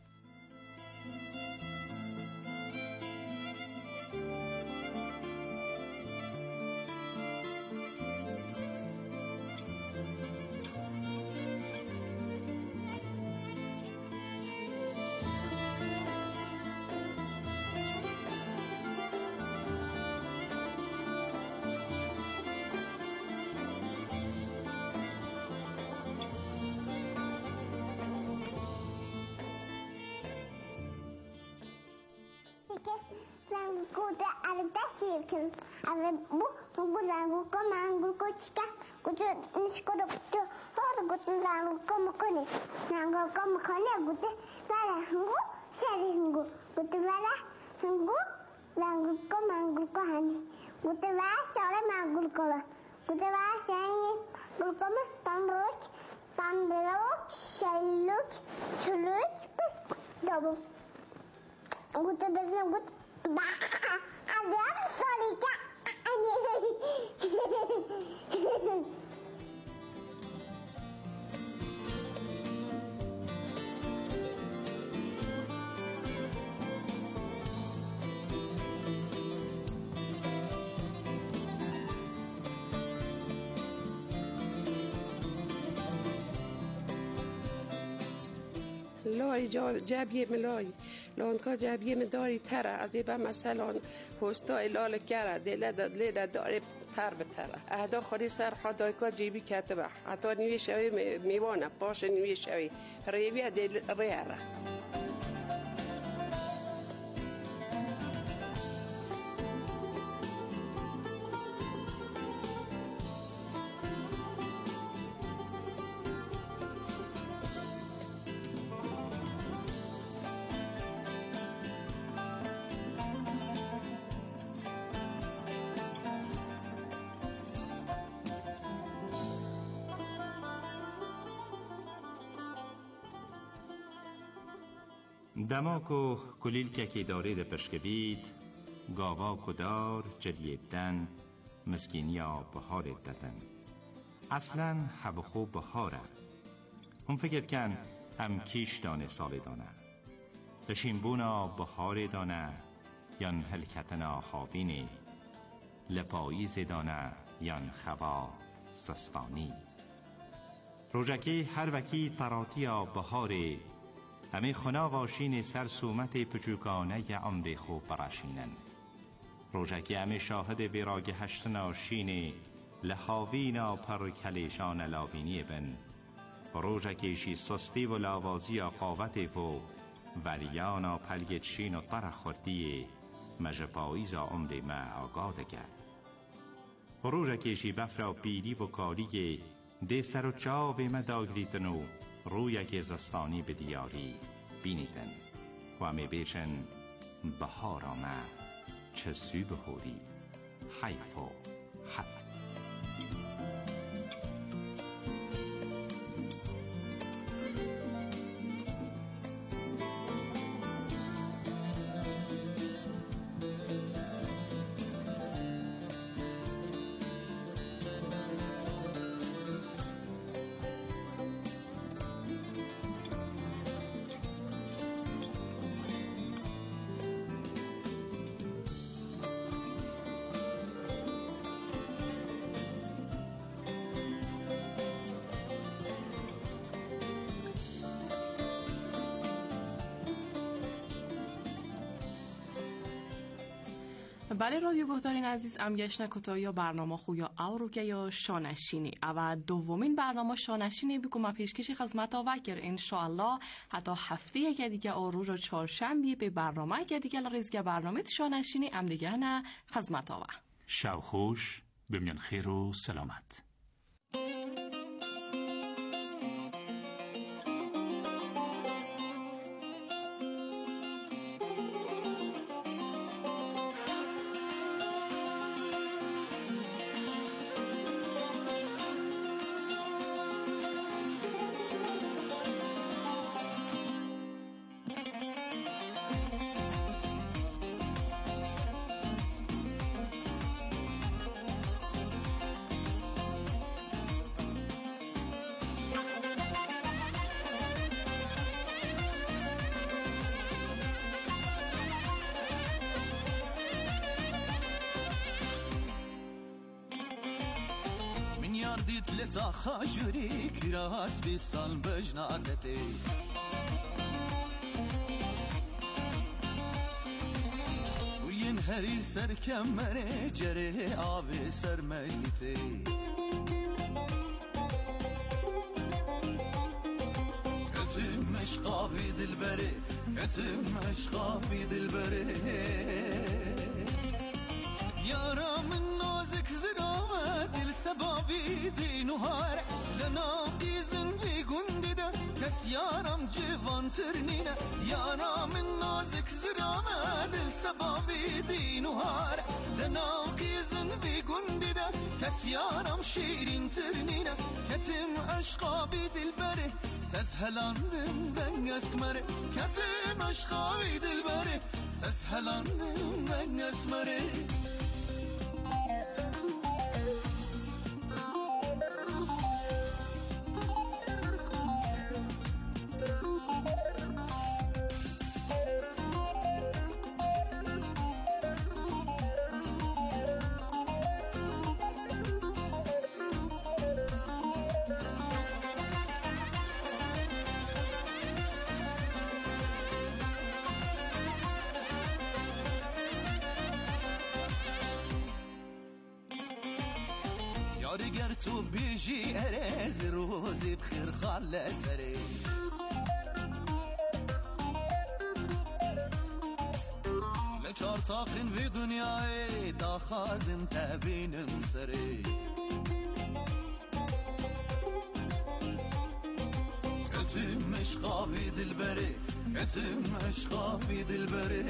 [SPEAKER 9] لای جبیه ملای لانکا جبیه مداری تره از ایبا مثلا پوستای لال کره لیده داره تر به تره اهدا خودی سر حدایکا جیبی کتبه حتی نیوی شوی میوانه باش نیوی شوی ریوی دل ریاره
[SPEAKER 4] دماکو کلیل که داره ده پشکبید گاوا کدار جلیدن
[SPEAKER 10] مسکینیا بهار دتن اصلا حب خوب بهاره هم فکر کن هم کیش دانه سال دانه لشیمبونا بهار دانه یان هلکتنا خوابینی لپاییز دانه یان خوا سستانی روژکی هر وکی تراتیا بهاره همه خنا واشین سر سومت پچوکانه عمر خوب براشینن روژکی همه شاهد ویراگ هشتنا شینه لخاوینا پر کلیشان لاوینی بن روژکیشی سستی و لاوازی قاوت و وریانا پلگت شین و طرح خورتی مجپاییز عمر ما آگاده کرد روژکیشی بفرا بیدی و کالی ده سر و چاو ما داگریتن و رویک زستانی به دیاری بینیدن و همه بیشن بهار آمد چه سو بهوری حیف و حق.
[SPEAKER 2] بله رادیو گهدارین عزیز ام گشنه کتایی برنامه خویا اوروگه یا شانشینی و دومین برنامه شانشینی بکومه پیشکشی خدمت وکر انشاءالله حتی هفته یک دیگه روز چهارشنبه به برنامه یک دیگه لرزگه برنامه شانشینی ام دیگه نه خدمت آوا
[SPEAKER 1] شب خوش بمیان خیر و سلامت.
[SPEAKER 6] دید لتا خاجوری کراس بیستان بجنادتی وین هری سر کمره جره آب سر ملیتی کتم اشقابی دلبره کتم اشقابی دلبره یارا من نازک زرامه دل سبابی دینوهار لناقیزن وی گندی ده کس یارم جوان ترنینه یارا من نازک زرامه دل سبابی دینوهار لناقیزن وی گندی ده کس یارم شیرین ترنینه کتم اشقابی دل بره تزهلاندم رنگ اسمره کتم اشقابی دل بره تزهلاندم رنگ اسمره گر تو بیجی ارز روزی بخیر خاله سری لچار تاقین وی دنیای دا خازن تبینم سری کتم اشقابی دل بری کتم اشقابی دل بری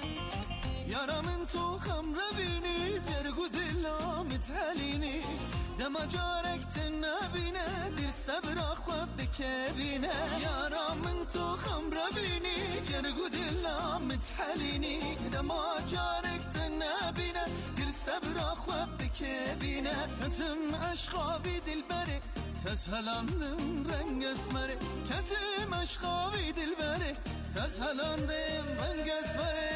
[SPEAKER 6] یارا من تو خم ربینی درگو دلا متحلینی دما جارك تنبينه دير صبر خواب بكبينه يارا من تو خمره بيني جرقو دلا متحليني دما جارك تنبينه دير صبر خواب بكبينه كتم اشخابي دلبره تزهلاندم رنگ اسمره کتم اشخابی دلبره تزهلاندم رنگ اسمره